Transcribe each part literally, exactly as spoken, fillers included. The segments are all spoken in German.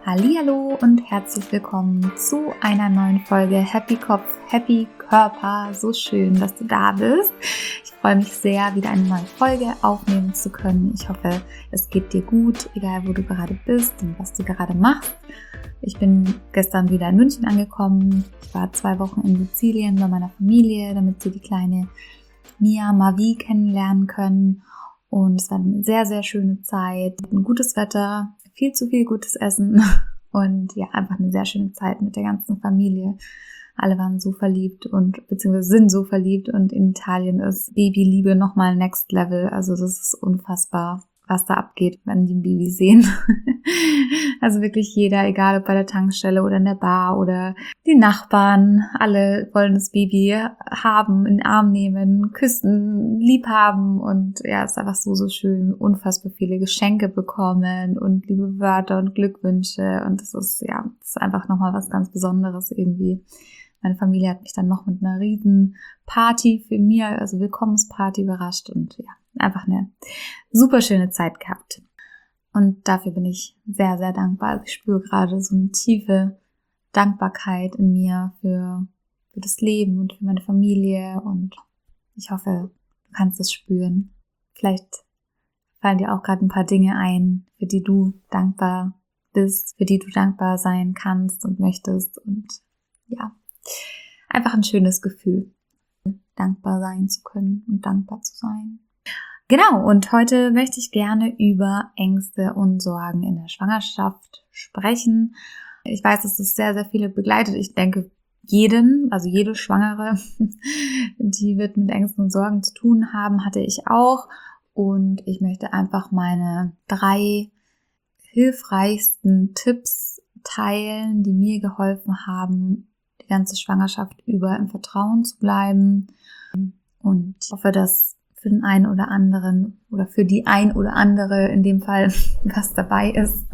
Hallihallo und herzlich willkommen zu einer neuen Folge Happy Kopf, Happy Körper. So schön, dass du da bist. Ich freue mich sehr, wieder eine neue Folge aufnehmen zu können. Ich hoffe, es geht dir gut, egal wo du gerade bist und was du gerade machst. Ich bin gestern wieder in München angekommen. Ich war zwei Wochen in Sizilien bei meiner Familie, damit sie die kleine Mia Mavi kennenlernen können. Und es war eine sehr, sehr schöne Zeit. Ein gutes Wetter, viel zu viel gutes Essen und ja, einfach eine sehr schöne Zeit mit der ganzen Familie. Alle waren so verliebt und beziehungsweise sind so verliebt und in Italien ist Babyliebe nochmal next level. Also das ist unfassbar, was da abgeht, wenn die ein Baby sehen. Also wirklich jeder, egal ob bei der Tankstelle oder in der Bar oder die Nachbarn, alle wollen das Baby haben, in den Arm nehmen, küssen, lieb haben und ja, es ist einfach so, so schön, unfassbar viele Geschenke bekommen und liebe Wörter und Glückwünsche und das ist, ja, das ist einfach nochmal was ganz Besonderes irgendwie. Meine Familie hat mich dann noch mit einer riesen Party für mir, also Willkommensparty überrascht und ja, einfach eine super schöne Zeit gehabt. Und dafür bin ich sehr, sehr dankbar. Also ich spüre gerade so eine tiefe Dankbarkeit in mir für, für das Leben und für meine Familie und ich hoffe, du kannst es spüren. Vielleicht fallen dir auch gerade ein paar Dinge ein, für die du dankbar bist, für die du dankbar sein kannst und möchtest und ja, einfach ein schönes Gefühl, dankbar sein zu können und dankbar zu sein. Genau, und heute möchte ich gerne über Ängste und Sorgen in der Schwangerschaft sprechen. Ich weiß, dass das sehr, sehr viele begleitet. Ich denke, jeden, also jede Schwangere, die wird mit Ängsten und Sorgen zu tun haben, hatte ich auch. Und ich möchte einfach meine drei hilfreichsten Tipps teilen, die mir geholfen haben, die ganze Schwangerschaft über im Vertrauen zu bleiben. Und ich hoffe, dass für den einen oder anderen oder für die ein oder andere in dem Fall was dabei ist,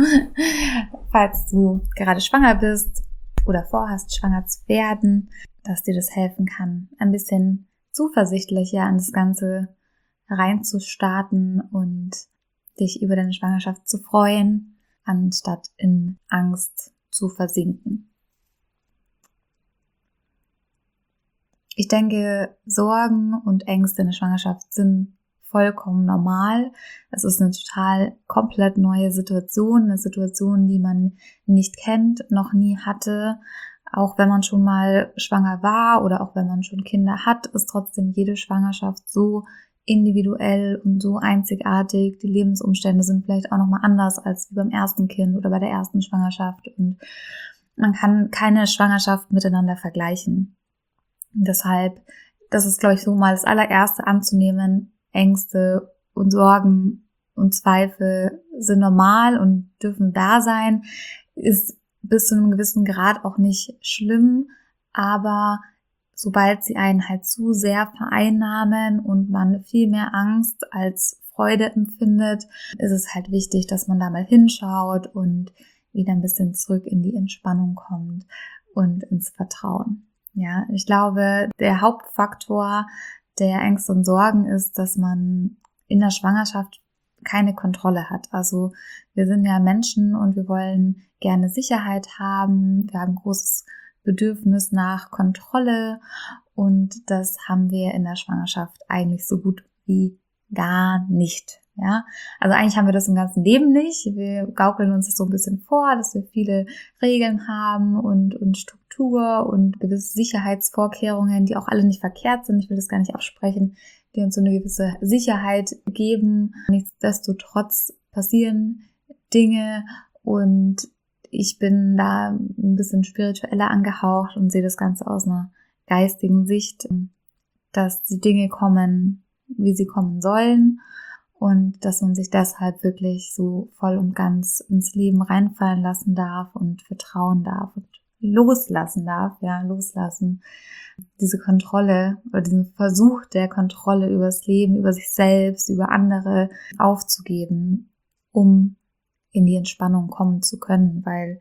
falls du gerade schwanger bist oder vorhast, schwanger zu werden, dass dir das helfen kann, ein bisschen zuversichtlicher an das Ganze reinzustarten und dich über deine Schwangerschaft zu freuen, anstatt in Angst zu versinken. Ich denke, Sorgen und Ängste in der Schwangerschaft sind vollkommen normal. Es ist eine total komplett neue Situation, eine Situation, die man nicht kennt, noch nie hatte. Auch wenn man schon mal schwanger war oder auch wenn man schon Kinder hat, ist trotzdem jede Schwangerschaft so individuell und so einzigartig. Die Lebensumstände sind vielleicht auch nochmal anders als wie beim ersten Kind oder bei der ersten Schwangerschaft. Und man kann keine Schwangerschaft miteinander vergleichen. Deshalb, das ist, glaube ich, so mal das allererste anzunehmen, Ängste und Sorgen und Zweifel sind normal und dürfen da sein, ist bis zu einem gewissen Grad auch nicht schlimm, aber sobald sie einen halt zu sehr vereinnahmen und man viel mehr Angst als Freude empfindet, ist es halt wichtig, dass man da mal hinschaut und wieder ein bisschen zurück in die Entspannung kommt und ins Vertrauen. Ja, ich glaube, der Hauptfaktor der Ängste und Sorgen ist, dass man in der Schwangerschaft keine Kontrolle hat. Also wir sind ja Menschen und wir wollen gerne Sicherheit haben. Wir haben großes Bedürfnis nach Kontrolle und das haben wir in der Schwangerschaft eigentlich so gut wie gar nicht. Ja, also eigentlich haben wir das im ganzen Leben nicht. Wir gaukeln uns das so ein bisschen vor, dass wir viele Regeln haben und, und Struktur und gewisse Sicherheitsvorkehrungen, die auch alle nicht verkehrt sind. Ich will das gar nicht absprechen, die uns so eine gewisse Sicherheit geben. Nichtsdestotrotz passieren Dinge und ich bin da ein bisschen spiritueller angehaucht und sehe das Ganze aus einer geistigen Sicht, dass die Dinge kommen, wie sie kommen sollen. Und dass man sich deshalb wirklich so voll und ganz ins Leben reinfallen lassen darf und vertrauen darf und loslassen darf, ja, loslassen. Diese Kontrolle oder diesen Versuch der Kontrolle über das Leben, über sich selbst, über andere aufzugeben, um in die Entspannung kommen zu können, weil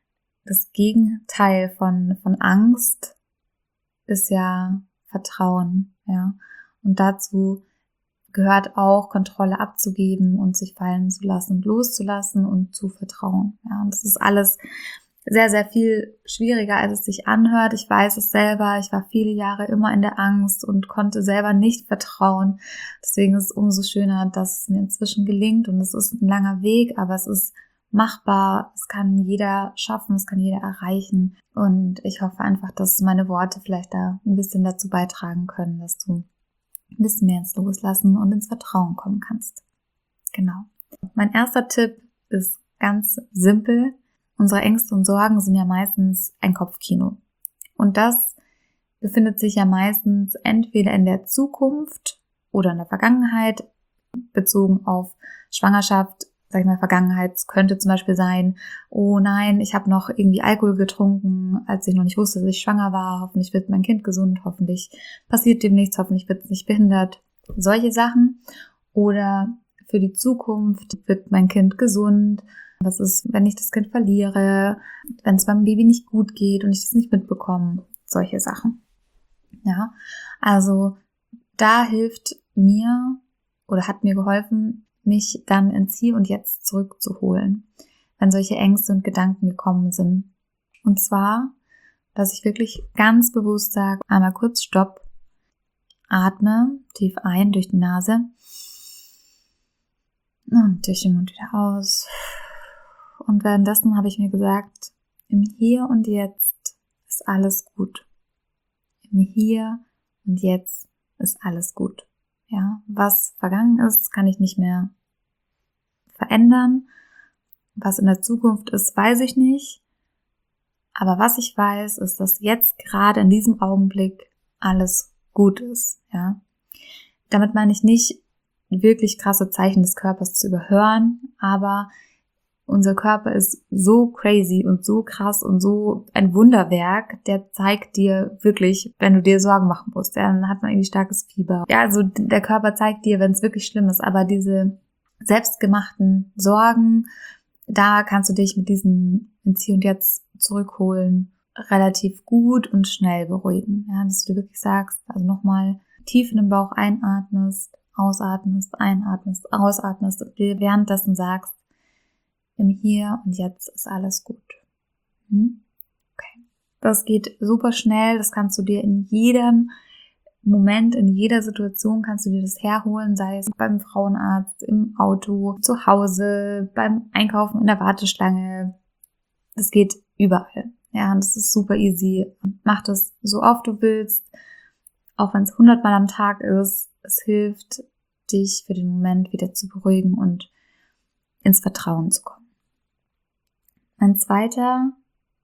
das Gegenteil von, von Angst ist ja Vertrauen, ja. Und dazu gehört auch, Kontrolle abzugeben und sich fallen zu lassen und loszulassen und zu vertrauen. Ja, und das ist alles sehr, sehr viel schwieriger, als es sich anhört. Ich weiß es selber. Ich war viele Jahre immer in der Angst und konnte selber nicht vertrauen. Deswegen ist es umso schöner, dass es mir inzwischen gelingt. Und es ist ein langer Weg, aber es ist machbar. Es kann jeder schaffen, es kann jeder erreichen. Und ich hoffe einfach, dass meine Worte vielleicht da ein bisschen dazu beitragen können, dass du ein bisschen mehr ins Loslassen und ins Vertrauen kommen kannst. Genau. Mein erster Tipp ist ganz simpel. Unsere Ängste und Sorgen sind ja meistens ein Kopfkino. Und das befindet sich ja meistens entweder in der Zukunft oder in der Vergangenheit, bezogen auf Schwangerschaft. Sag ich mal, Vergangenheit könnte zum Beispiel sein, oh nein, ich habe noch irgendwie Alkohol getrunken, als ich noch nicht wusste, dass ich schwanger war. Hoffentlich wird mein Kind gesund, hoffentlich passiert dem nichts, hoffentlich wird es nicht behindert. Solche Sachen. Oder für die Zukunft, wird mein Kind gesund. Was ist, wenn ich das Kind verliere, wenn es meinem Baby nicht gut geht und ich das nicht mitbekomme? Solche Sachen. Ja, also da hilft mir oder hat mir geholfen, mich dann ins Hier und Jetzt zurückzuholen, wenn solche Ängste und Gedanken gekommen sind. Und zwar, dass ich wirklich ganz bewusst sage, einmal kurz Stopp, atme tief ein durch die Nase und durch den Mund wieder aus. Und währenddessen habe ich mir gesagt, im Hier und Jetzt ist alles gut. Im Hier und Jetzt ist alles gut. Ja, was vergangen ist, kann ich nicht mehr verändern. Was in der Zukunft ist, weiß ich nicht. Aber was ich weiß, ist, dass jetzt gerade in diesem Augenblick alles gut ist. Ja, damit meine ich nicht, wirklich krasse Zeichen des Körpers zu überhören, aber unser Körper ist so crazy und so krass und so ein Wunderwerk, der zeigt dir wirklich, wenn du dir Sorgen machen musst, ja, dann hat man irgendwie starkes Fieber. Ja, also der Körper zeigt dir, wenn es wirklich schlimm ist, aber diese selbstgemachten Sorgen, da kannst du dich mit diesem ins Hier und Jetzt zurückholen, relativ gut und schnell beruhigen. Ja, dass du dir wirklich sagst, also nochmal tief in den Bauch einatmest, ausatmest, einatmest, ausatmest und dir währenddessen sagst, im Hier und Jetzt ist alles gut. Hm? Okay. Das geht super schnell, das kannst du dir in jedem Moment, in jeder Situation kannst du dir das herholen, sei es beim Frauenarzt, im Auto, zu Hause, beim Einkaufen in der Warteschlange. Das geht überall. Ja, und das ist super easy. Mach das so oft du willst, auch wenn es hundertmal am Tag ist. Es hilft, dich für den Moment wieder zu beruhigen und ins Vertrauen zu kommen. Ein zweiter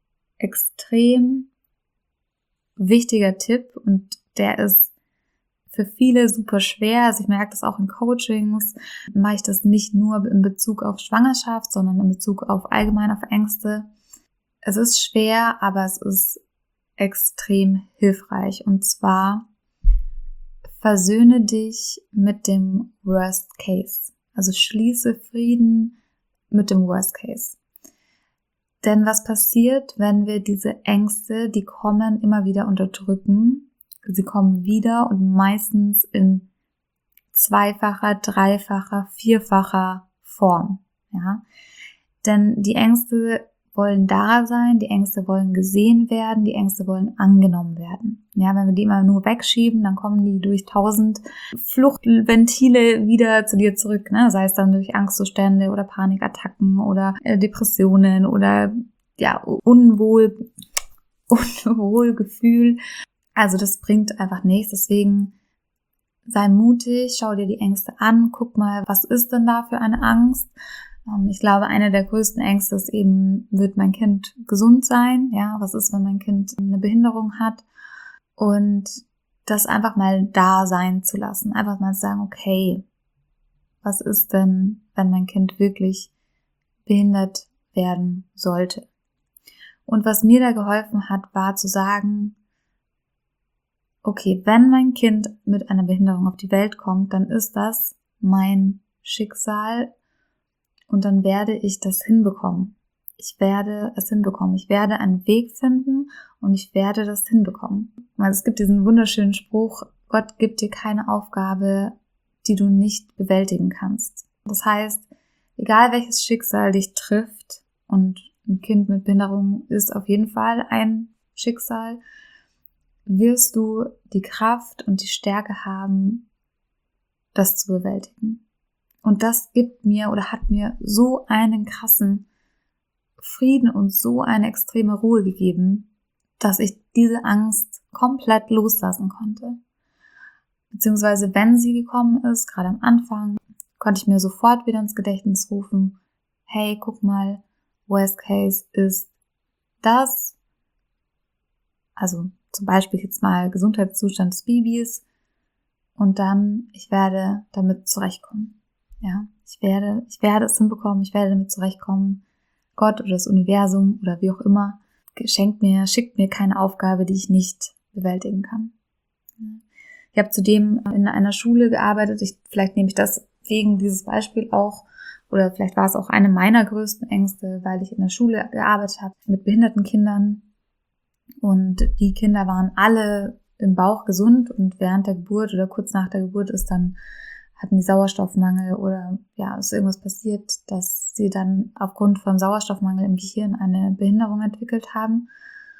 extrem wichtiger Tipp, und der ist für viele super schwer, also ich merke das auch in Coachings, mache ich das nicht nur in Bezug auf Schwangerschaft, sondern in Bezug auf allgemein auf Ängste. Es ist schwer, aber es ist extrem hilfreich, und zwar versöhne dich mit dem Worst Case, also schließe Frieden mit dem Worst Case. Denn was passiert, wenn wir diese Ängste, die kommen, immer wieder unterdrücken? Sie kommen wieder und meistens in zweifacher, dreifacher, vierfacher Form. Ja? Denn die Ängste wollen da sein, die Ängste wollen gesehen werden, die Ängste wollen angenommen werden. Ja, wenn wir die immer nur wegschieben, dann kommen die durch tausend Fluchtventile wieder zu dir zurück, ne? Sei es dann durch Angstzustände oder Panikattacken oder äh, Depressionen oder ja Unwohl, Unwohlgefühl. Also das bringt einfach nichts. Deswegen sei mutig, schau dir die Ängste an, guck mal, was ist denn da für eine Angst? Ich glaube, eine der größten Ängste ist eben, wird mein Kind gesund sein? Ja, was ist, wenn mein Kind eine Behinderung hat? Und das einfach mal da sein zu lassen. Einfach mal sagen, okay, was ist denn, wenn mein Kind wirklich behindert werden sollte? Und was mir da geholfen hat, war zu sagen, okay, wenn mein Kind mit einer Behinderung auf die Welt kommt, dann ist das mein Schicksal. Und dann werde ich das hinbekommen. Ich werde es hinbekommen. Ich werde einen Weg finden und ich werde das hinbekommen. Also es gibt diesen wunderschönen Spruch, Gott gibt dir keine Aufgabe, die du nicht bewältigen kannst. Das heißt, egal welches Schicksal dich trifft, und ein Kind mit Behinderung ist auf jeden Fall ein Schicksal, wirst du die Kraft und die Stärke haben, das zu bewältigen. Und das gibt mir oder hat mir so einen krassen Frieden und so eine extreme Ruhe gegeben, dass ich diese Angst komplett loslassen konnte. Beziehungsweise wenn sie gekommen ist, gerade am Anfang, konnte ich mir sofort wieder ins Gedächtnis rufen, hey, guck mal, Worst Case ist das, also zum Beispiel jetzt mal Gesundheitszustand des Babys, und dann, ich werde damit zurechtkommen. Ja, ich werde, ich werde es hinbekommen, ich werde damit zurechtkommen. Gott oder das Universum oder wie auch immer schenkt mir, schickt mir keine Aufgabe, die ich nicht bewältigen kann. Ich habe zudem in einer Schule gearbeitet. Ich, vielleicht nehme ich das wegen dieses Beispiel auch, oder vielleicht war es auch eine meiner größten Ängste, weil ich in der Schule gearbeitet habe mit behinderten Kindern. Und die Kinder waren alle im Bauch gesund und während der Geburt oder kurz nach der Geburt ist dann, hatten die Sauerstoffmangel oder ja, ist irgendwas passiert, dass sie dann aufgrund von Sauerstoffmangel im Gehirn eine Behinderung entwickelt haben.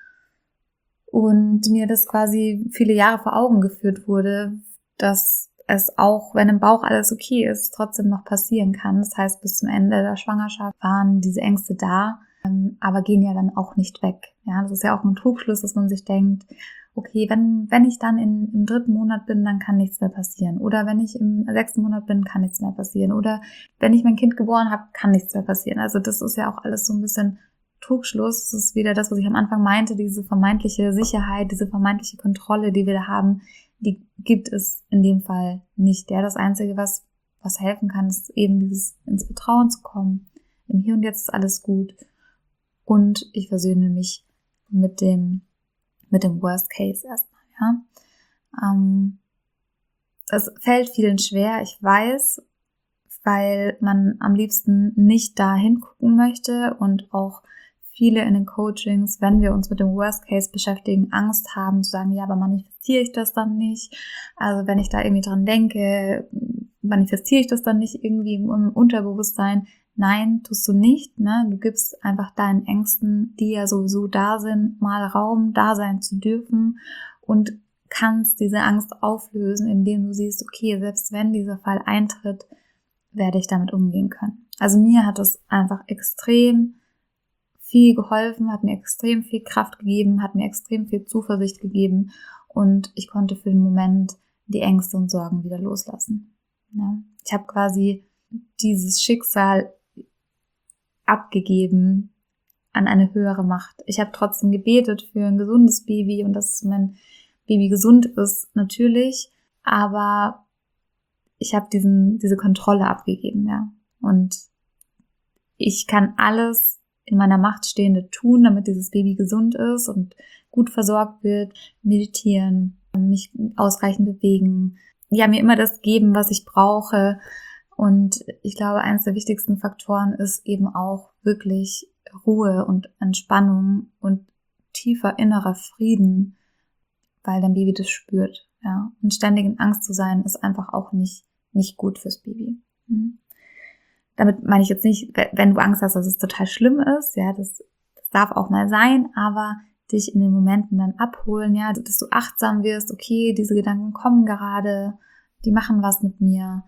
Und mir das quasi viele Jahre vor Augen geführt wurde, dass es auch, wenn im Bauch alles okay ist, trotzdem noch passieren kann. Das heißt, bis zum Ende der Schwangerschaft waren diese Ängste da, aber gehen ja dann auch nicht weg. Ja, das ist ja auch ein Trugschluss, dass man sich denkt, okay, wenn wenn ich dann in, im dritten Monat bin, dann kann nichts mehr passieren. Oder wenn ich im sechsten Monat bin, kann nichts mehr passieren. Oder wenn ich mein Kind geboren habe, kann nichts mehr passieren. Also das ist ja auch alles so ein bisschen Trugschluss. Das ist wieder das, was ich am Anfang meinte, diese vermeintliche Sicherheit, diese vermeintliche Kontrolle, die wir da haben, die gibt es in dem Fall nicht. Ja, das Einzige, was was helfen kann, ist eben dieses ins Vertrauen zu kommen. Im Hier und Jetzt ist alles gut. Und ich versöhne mich mit dem mit dem Worst Case erstmal, ja. Ähm, es fällt vielen schwer, ich weiß, weil man am liebsten nicht da hingucken möchte und auch viele in den Coachings, wenn wir uns mit dem Worst Case beschäftigen, Angst haben zu sagen, ja, aber manifestiere ich das dann nicht? Also wenn ich da irgendwie dran denke, manifestiere ich das dann nicht irgendwie im Unterbewusstsein? Nein, tust du nicht, ne? Du gibst einfach deinen Ängsten, die ja sowieso da sind, mal Raum, da sein zu dürfen und kannst diese Angst auflösen, indem du siehst, okay, selbst wenn dieser Fall eintritt, werde ich damit umgehen können. Also mir hat es einfach extrem viel geholfen, hat mir extrem viel Kraft gegeben, hat mir extrem viel Zuversicht gegeben und ich konnte für den Moment die Ängste und Sorgen wieder loslassen. Ja? Ich habe quasi dieses Schicksal abgegeben an eine höhere Macht. Ich habe trotzdem gebetet für ein gesundes Baby und dass mein Baby gesund ist, natürlich, aber ich habe diesen diese Kontrolle abgegeben, ja. Und ich kann alles in meiner Macht Stehende tun, damit dieses Baby gesund ist und gut versorgt wird, meditieren, mich ausreichend bewegen, ja, mir immer das geben, was ich brauche. Und ich glaube, eines der wichtigsten Faktoren ist eben auch wirklich Ruhe und Entspannung und tiefer innerer Frieden, weil dein Baby das spürt. Ja. Und ständig in Angst zu sein, ist einfach auch nicht, nicht gut fürs Baby. Hm. Damit meine ich jetzt nicht, wenn du Angst hast, dass es total schlimm ist, ja, das, das darf auch mal sein, aber dich in den Momenten dann abholen, ja, dass du achtsam wirst, okay, diese Gedanken kommen gerade, die machen was mit mir,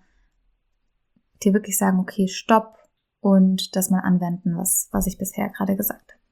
dir wirklich sagen, okay, stopp und das mal anwenden, was, was ich bisher gerade gesagt habe.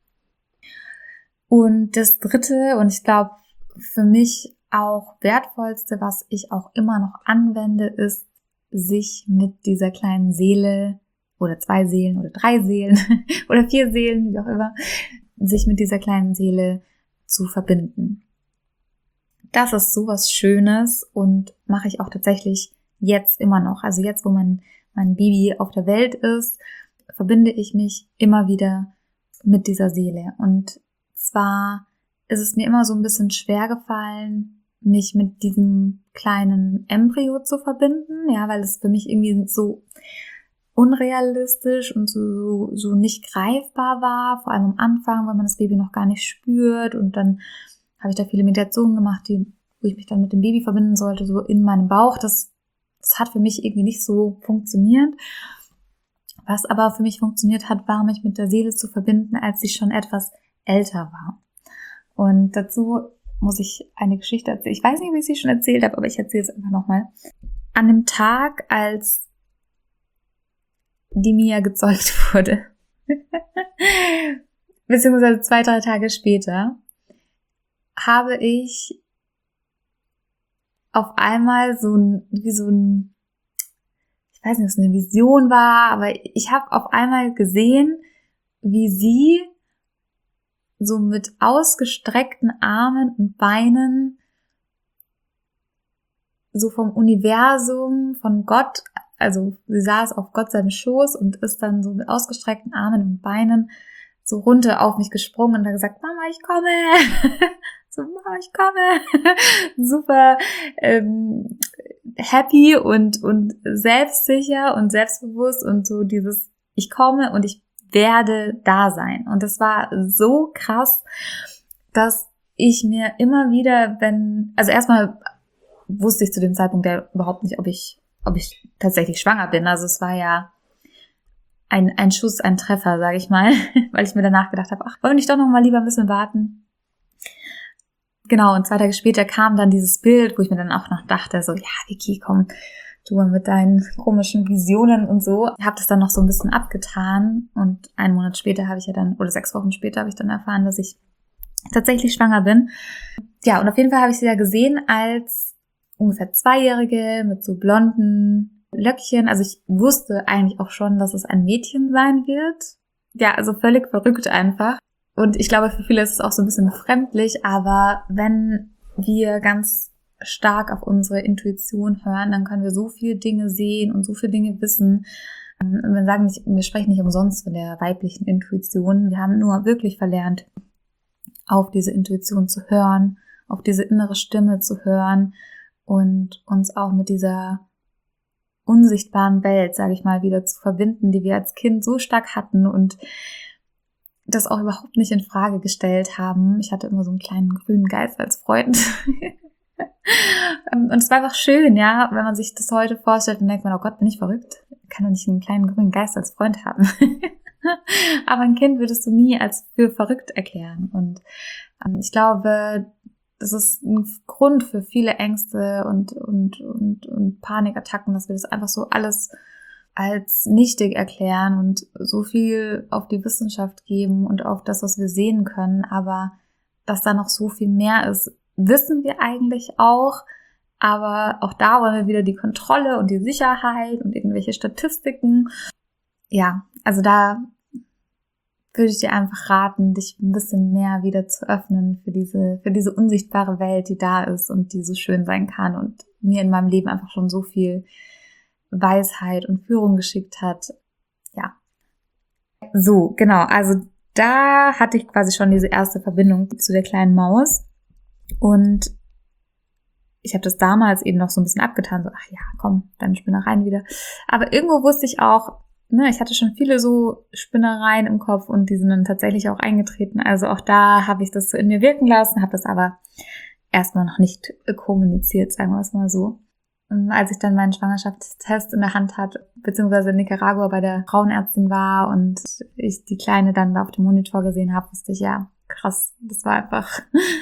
Und das Dritte, und ich glaube für mich auch wertvollste, was ich auch immer noch anwende, ist, sich mit dieser kleinen Seele oder zwei Seelen oder drei Seelen oder vier Seelen, wie auch immer, sich mit dieser kleinen Seele zu verbinden. Das ist sowas Schönes und mache ich auch tatsächlich jetzt immer noch. Also jetzt, wo mein, mein Baby auf der Welt ist, verbinde ich mich immer wieder mit dieser Seele. Und zwar ist es mir immer so ein bisschen schwer gefallen, mich mit diesem kleinen Embryo zu verbinden, ja, weil es für mich irgendwie so unrealistisch und so, so nicht greifbar war, vor allem am Anfang, weil man das Baby noch gar nicht spürt. Und dann habe ich da viele Meditationen gemacht, die, wo ich mich dann mit dem Baby verbinden sollte, so in meinem Bauch. Das, das hat für mich irgendwie nicht so funktioniert. Was aber für mich funktioniert hat, war, mich mit der Seele zu verbinden, als ich schon etwas älter war. Und dazu muss ich eine Geschichte erzählen. Ich weiß nicht, wie ich sie schon erzählt habe, aber ich erzähle es einfach nochmal. An dem Tag, als die Mia gezeugt wurde, beziehungsweise zwei, drei Tage später, habe ich auf einmal so ein, wie so ein, ich weiß nicht, ob es eine Vision war, aber ich habe auf einmal gesehen, wie sie so mit ausgestreckten Armen und Beinen so vom Universum, von Gott, also sie saß auf Gott seinem Schoß und ist dann so mit ausgestreckten Armen und Beinen so runter auf mich gesprungen und hat gesagt, Mama, ich komme. So, Mama, ich komme. Super ähm, happy und, und selbstsicher und selbstbewusst und so dieses, ich komme und ich werde da sein. Und das war so krass, dass ich mir immer wieder, wenn, also erstmal wusste ich zu dem Zeitpunkt ja überhaupt nicht, ob ich, ob ich tatsächlich schwanger bin. Also es war ja ein, ein Schuss, ein Treffer, sage ich mal, weil ich mir danach gedacht habe, ach, wollen wir nicht doch noch mal lieber ein bisschen warten? Genau, und zwei Tage später kam dann dieses Bild, wo ich mir dann auch noch dachte, so, ja, Vicky, komm, du mal mit deinen komischen Visionen und so. Ich habe das dann noch so ein bisschen abgetan und einen Monat später habe ich ja dann, oder sechs Wochen später habe ich dann erfahren, dass ich tatsächlich schwanger bin. Ja, und auf jeden Fall habe ich sie ja gesehen als ungefähr Zweijährige mit so blonden Löckchen. Also ich wusste eigentlich auch schon, dass es ein Mädchen sein wird. Ja, also völlig verrückt einfach. Und ich glaube, für viele ist es auch so ein bisschen befremdlich, aber wenn wir ganz stark auf unsere Intuition hören, dann können wir so viele Dinge sehen und so viele Dinge wissen. Und wir sagen nicht, wir sprechen nicht umsonst von der weiblichen Intuition. Wir haben nur wirklich verlernt, auf diese Intuition zu hören, auf diese innere Stimme zu hören und uns auch mit dieser unsichtbaren Welt, sage ich mal, wieder zu verbinden, die wir als Kind so stark hatten und das auch überhaupt nicht in Frage gestellt haben. Ich hatte immer so einen kleinen grünen Geist als Freund. Und es war einfach schön, ja, wenn man sich das heute vorstellt und denkt man, oh Gott, bin ich verrückt? Ich kann doch nicht einen kleinen grünen Geist als Freund haben. Aber ein Kind würdest du nie als für verrückt erklären. Und ich glaube, das ist ein Grund für viele Ängste und, und, und, und Panikattacken, dass wir das einfach so alles als nichtig erklären und so viel auf die Wissenschaft geben und auf das, was wir sehen können. Aber dass da noch so viel mehr ist, wissen wir eigentlich auch. Aber auch da wollen wir wieder die Kontrolle und die Sicherheit und irgendwelche Statistiken. Ja, also da würde ich dir einfach raten, dich ein bisschen mehr wieder zu öffnen für diese, für diese unsichtbare Welt, die da ist und die so schön sein kann und mir in meinem Leben einfach schon so viel Weisheit und Führung geschickt hat. Ja. So, genau. Also da hatte ich quasi schon diese erste Verbindung zu der kleinen Maus. Und ich habe das damals eben noch so ein bisschen abgetan. So, ach ja, komm, deine Spinnereien wieder. Aber irgendwo wusste ich auch, ne, ich hatte schon viele so Spinnereien im Kopf und die sind dann tatsächlich auch eingetreten. Also auch da habe ich das so in mir wirken lassen, habe das aber erstmal noch nicht kommuniziert, sagen wir es mal so. Und als ich dann meinen Schwangerschaftstest in der Hand hatte, beziehungsweise in Nicaragua bei der Frauenärztin war und ich die Kleine dann da auf dem Monitor gesehen habe, wusste ich, ja, krass, das war einfach,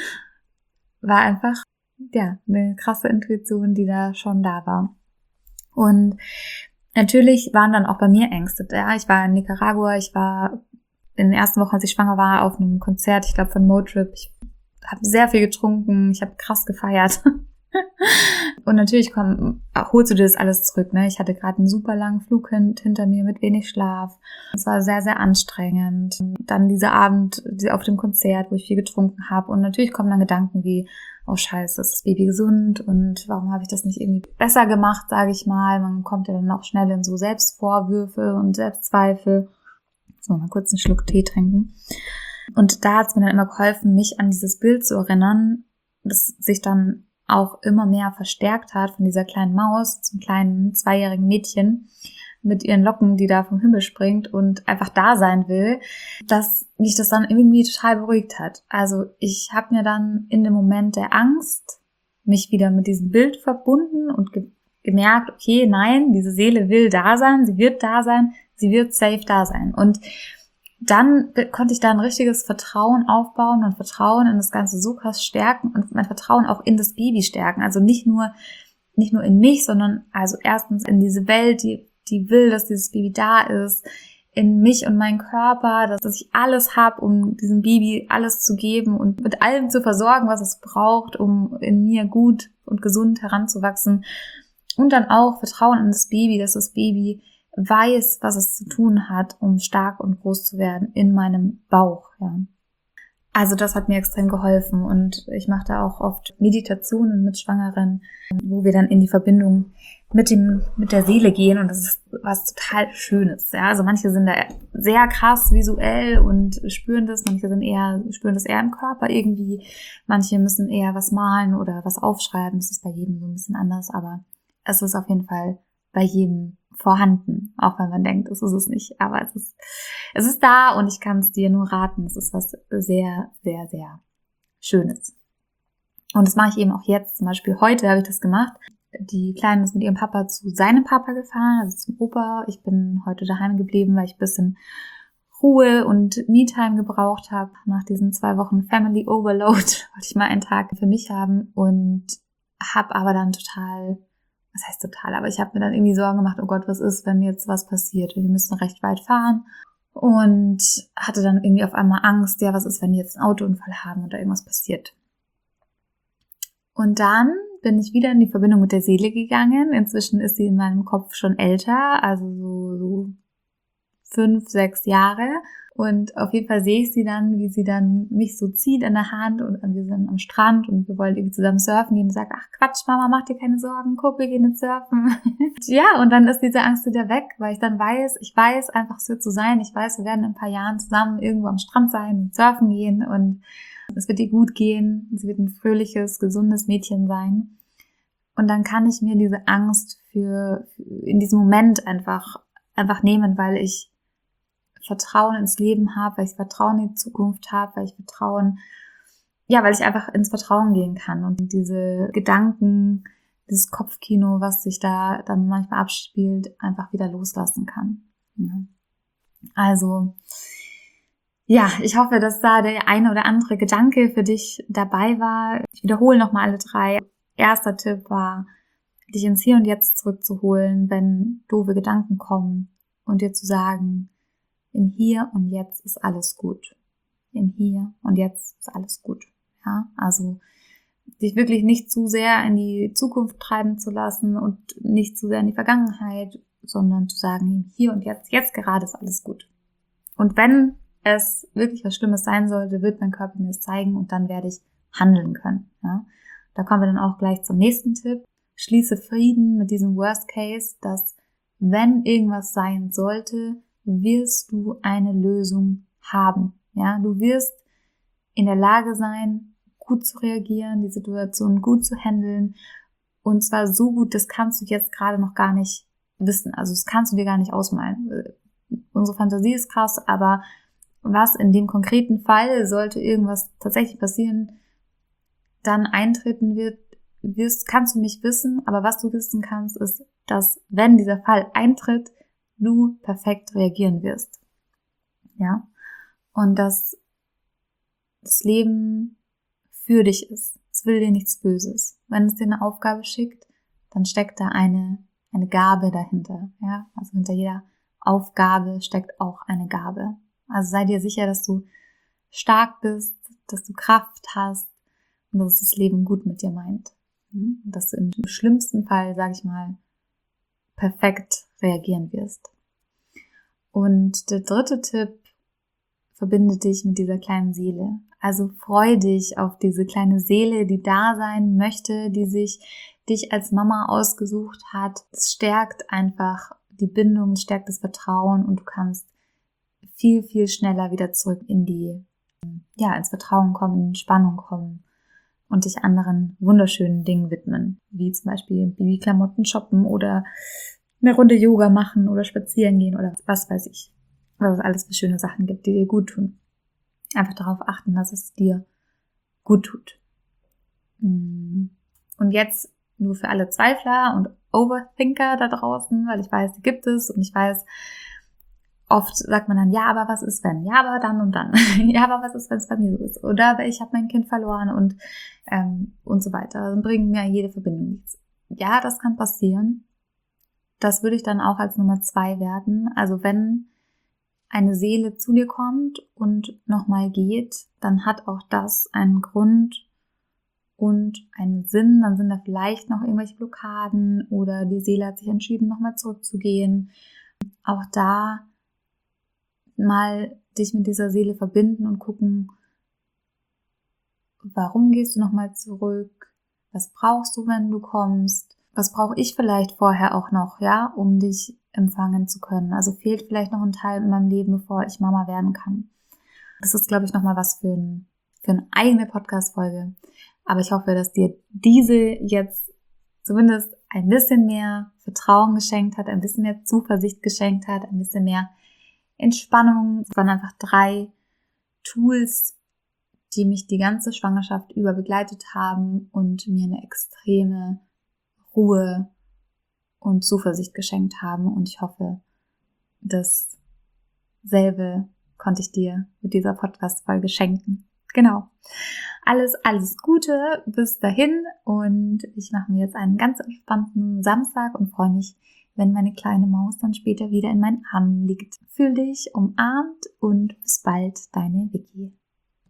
war einfach, ja, eine krasse Intuition, die da schon da war. Und natürlich waren dann auch bei mir Ängste da. Ich war in Nicaragua, ich war in den ersten Wochen, als ich schwanger war, auf einem Konzert, ich glaube von Motrip. Ich habe sehr viel getrunken, ich habe krass gefeiert. Und natürlich komm, holst du dir das alles zurück, ne? Ich hatte gerade einen super langen Flug hinter mir mit wenig Schlaf. Es war sehr, sehr anstrengend. Dann dieser Abend auf dem Konzert, wo ich viel getrunken habe. Und natürlich kommen dann Gedanken wie, oh scheiße, ist das Baby gesund? Und warum habe ich das nicht irgendwie besser gemacht, sage ich mal. Man kommt ja dann auch schnell in so Selbstvorwürfe und Selbstzweifel. So, mal kurz einen Schluck Tee trinken. Und da hat es mir dann immer geholfen, mich an dieses Bild zu erinnern, das sich dann auch immer mehr verstärkt hat von dieser kleinen Maus zum kleinen zweijährigen Mädchen mit ihren Locken, die da vom Himmel springt und einfach da sein will, dass mich das dann irgendwie total beruhigt hat. Also ich habe mir dann in dem Moment der Angst mich wieder mit diesem Bild verbunden und ge- gemerkt, okay, nein, diese Seele will da sein, sie wird da sein, sie wird safe da sein. Und dann konnte ich da ein richtiges Vertrauen aufbauen und Vertrauen in das Ganze so krass stärken und mein Vertrauen auch in das Baby stärken. Also nicht nur, nicht nur in mich, sondern also erstens in diese Welt, die, die will, dass dieses Baby da ist, in mich und meinen Körper, dass ich alles habe, um diesem Baby alles zu geben und mit allem zu versorgen, was es braucht, um in mir gut und gesund heranzuwachsen. Und dann auch Vertrauen in das Baby, dass das Baby weiß, was es zu tun hat, um stark und groß zu werden in meinem Bauch. Ja. Also das hat mir extrem geholfen und ich mache da auch oft Meditationen mit Schwangeren, wo wir dann in die Verbindung mit dem mit der Seele gehen und das ist was total Schönes. Ja. Also manche sind da sehr krass visuell und spüren das, manche sind eher spüren das eher im Körper irgendwie, manche müssen eher was malen oder was aufschreiben. Das ist bei jedem so ein bisschen anders, aber es ist auf jeden Fall bei jedem vorhanden, auch wenn man denkt, das ist es nicht, aber es ist, es ist da und ich kann es dir nur raten, es ist was sehr, sehr, sehr Schönes. Und das mache ich eben auch jetzt, zum Beispiel heute habe ich das gemacht, die Kleine ist mit ihrem Papa zu seinem Papa gefahren, also zum Opa, ich bin heute daheim geblieben, weil ich ein bisschen Ruhe und Me-Time gebraucht habe, nach diesen zwei Wochen Family Overload, wollte ich mal einen Tag für mich haben und habe aber dann total Was heißt total, aber ich habe mir dann irgendwie Sorgen gemacht, oh Gott, was ist, wenn jetzt was passiert? Wir müssen recht weit fahren und hatte dann irgendwie auf einmal Angst, ja, was ist, wenn die jetzt einen Autounfall haben oder irgendwas passiert? Und dann bin ich wieder in die Verbindung mit der Seele gegangen. Inzwischen ist sie in meinem Kopf schon älter, also so, so fünf, sechs Jahre. Und auf jeden Fall sehe ich sie dann, wie sie dann mich so zieht an der Hand und wir sind am Strand und wir wollen irgendwie zusammen surfen gehen und sagt, ach Quatsch, Mama, mach dir keine Sorgen, guck, wir gehen jetzt surfen. Ja, und dann ist diese Angst wieder weg, weil ich dann weiß, ich weiß einfach, es wird so sein, ich weiß, wir werden in ein paar Jahren zusammen irgendwo am Strand sein und surfen gehen und es wird ihr gut gehen, sie wird ein fröhliches, gesundes Mädchen sein. Und dann kann ich mir diese Angst für, für in diesem Moment einfach, einfach nehmen, weil ich Vertrauen ins Leben habe, weil ich Vertrauen in die Zukunft habe, weil ich Vertrauen, ja, weil ich einfach ins Vertrauen gehen kann und diese Gedanken, dieses Kopfkino, was sich da dann manchmal abspielt, einfach wieder loslassen kann. Ja. Also, ja, ich hoffe, dass da der eine oder andere Gedanke für dich dabei war. Ich wiederhole nochmal alle drei. Erster Tipp war, dich ins Hier und Jetzt zurückzuholen, wenn doofe Gedanken kommen und dir zu sagen, im Hier und Jetzt ist alles gut. Im Hier und Jetzt ist alles gut. Ja, also dich wirklich nicht zu sehr in die Zukunft treiben zu lassen und nicht zu sehr in die Vergangenheit, sondern zu sagen, im Hier und Jetzt, jetzt gerade ist alles gut. Und wenn es wirklich was Schlimmes sein sollte, wird mein Körper mir es zeigen und dann werde ich handeln können. Ja, da kommen wir dann auch gleich zum nächsten Tipp. Schließe Frieden mit diesem Worst Case, dass wenn irgendwas sein sollte, wirst du eine Lösung haben. Ja, du wirst in der Lage sein, gut zu reagieren, die Situation gut zu handeln und zwar so gut, das kannst du jetzt gerade noch gar nicht wissen. Also das kannst du dir gar nicht ausmalen. Unsere Fantasie ist krass, aber was in dem konkreten Fall, sollte irgendwas tatsächlich passieren, dann eintreten wird, wirst, kannst du nicht wissen, aber was du wissen kannst, ist, dass wenn dieser Fall eintritt, du perfekt reagieren wirst. Ja? Und dass das Leben für dich ist. Es will dir nichts Böses. Wenn es dir eine Aufgabe schickt, dann steckt da eine, eine Gabe dahinter. Ja? Also hinter jeder Aufgabe steckt auch eine Gabe. Also sei dir sicher, dass du stark bist, dass du Kraft hast und dass das Leben gut mit dir meint. Und dass du im schlimmsten Fall, sage ich mal, perfekt reagieren wirst. Und der dritte Tipp verbindet dich mit dieser kleinen Seele. Also freu dich auf diese kleine Seele, die da sein möchte, die sich dich als Mama ausgesucht hat. Es stärkt einfach die Bindung, es stärkt das Vertrauen und du kannst viel, viel schneller wieder zurück in die, ja, ins Vertrauen kommen, in die Spannung kommen und dich anderen wunderschönen Dingen widmen, wie zum Beispiel Babyklamotten shoppen oder eine Runde Yoga machen oder spazieren gehen oder was weiß ich, was es alles für schöne Sachen gibt, die dir gut tun. Einfach darauf achten, dass es dir gut tut. Und jetzt nur für alle Zweifler und Overthinker da draußen, weil ich weiß, die gibt es und ich weiß, oft sagt man dann, ja, aber was ist wenn? Ja, aber dann und dann. Ja, aber was ist, wenn es bei mir so ist? Oder ich habe mein Kind verloren und ähm, und so weiter. Dann bringen mir jede Verbindung nichts. Ja, das kann passieren. Das würde ich dann auch als Nummer zwei werten. Also wenn eine Seele zu dir kommt und nochmal geht, dann hat auch das einen Grund und einen Sinn. Dann sind da vielleicht noch irgendwelche Blockaden oder die Seele hat sich entschieden, nochmal zurückzugehen. Auch da mal dich mit dieser Seele verbinden und gucken, warum gehst du nochmal zurück? Was brauchst du, wenn du kommst? Was brauche ich vielleicht vorher auch noch, ja, um dich empfangen zu können? Also fehlt vielleicht noch ein Teil in meinem Leben, bevor ich Mama werden kann. Das ist, glaube ich, nochmal was für, ein, für eine eigene Podcast-Folge. Aber ich hoffe, dass dir diese jetzt zumindest ein bisschen mehr Vertrauen geschenkt hat, ein bisschen mehr Zuversicht geschenkt hat, ein bisschen mehr Entspannung. Es waren einfach drei Tools, die mich die ganze Schwangerschaft über begleitet haben und mir eine extreme Ruhe und Zuversicht geschenkt haben. Und ich hoffe, dasselbe konnte ich dir mit dieser Podcast-Folge schenken. Genau. Alles, alles Gute bis dahin und ich mache mir jetzt einen ganz entspannten Samstag und freue mich, wenn meine kleine Maus dann später wieder in meinen Armen liegt. Fühl dich umarmt und bis bald, deine Vicky.